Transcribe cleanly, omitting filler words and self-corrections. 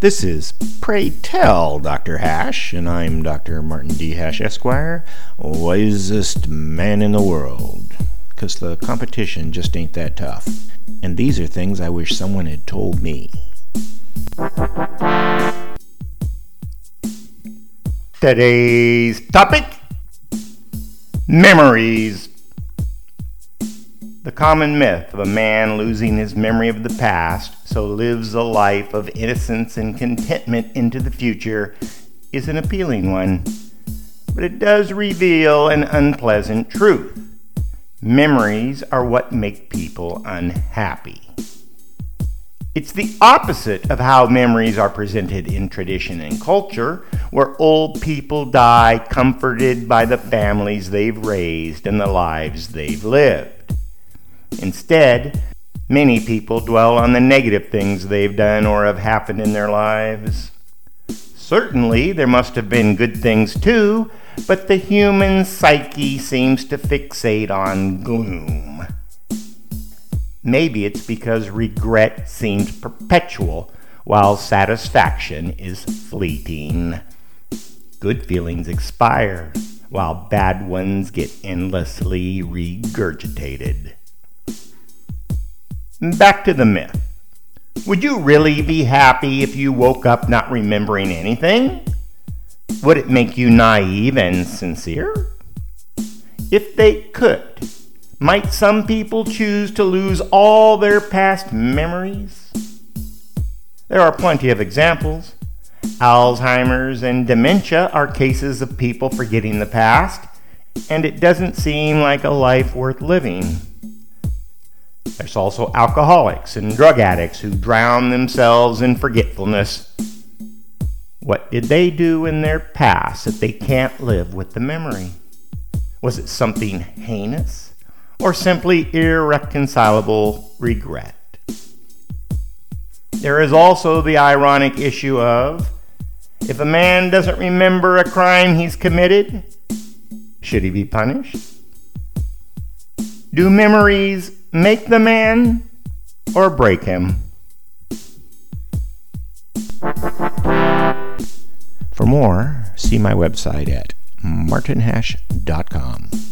This is Pray Tell Dr. Hash, and I'm Dr. Martin D. Hash, Esquire, wisest man in the world. 'Cause the competition just ain't that tough. And these are things I wish someone had told me. Today's topic: memories. The common myth of a man losing his memory of the past so lives a life of innocence and contentment into the future is an appealing one, but it does reveal an unpleasant truth. Memories are what make people unhappy. It's the opposite of how memories are presented in tradition and culture, where old people die comforted by the families they've raised and the lives they've lived. Instead, many people dwell on the negative things they've done or have happened in their lives. Certainly, there must have been good things too, but the human psyche seems to fixate on gloom. Maybe it's because regret seems perpetual, while satisfaction is fleeting. Good feelings expire, while bad ones get endlessly regurgitated. Back to the myth. Would you really be happy if you woke up not remembering anything? Would it make you naive and sincere? If they could, might some people choose to lose all their past memories? There are plenty of examples. Alzheimer's and dementia are cases of people forgetting the past, and it doesn't seem like a life worth living. There's also alcoholics and drug addicts who drown themselves in forgetfulness. What did they do in their past that they can't live with the memory? Was it something heinous or simply irreconcilable regret? There is also the ironic issue of, if a man doesn't remember a crime he's committed, should he be punished? Do memories make the man or break him? For more, see my website at martinhash.com.